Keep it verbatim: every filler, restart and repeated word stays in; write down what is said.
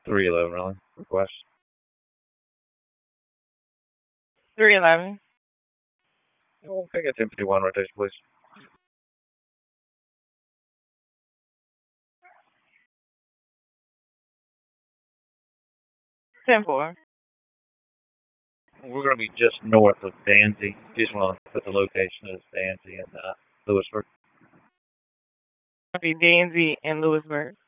three eleven, really. Request. three eleven. Oh, I got ten fifty-one rotation, please. ten four. We're going to be just north of Danzy. Just want to put the location as Danzy and uh, Lewisburg. Be Danzy and Lewisburg.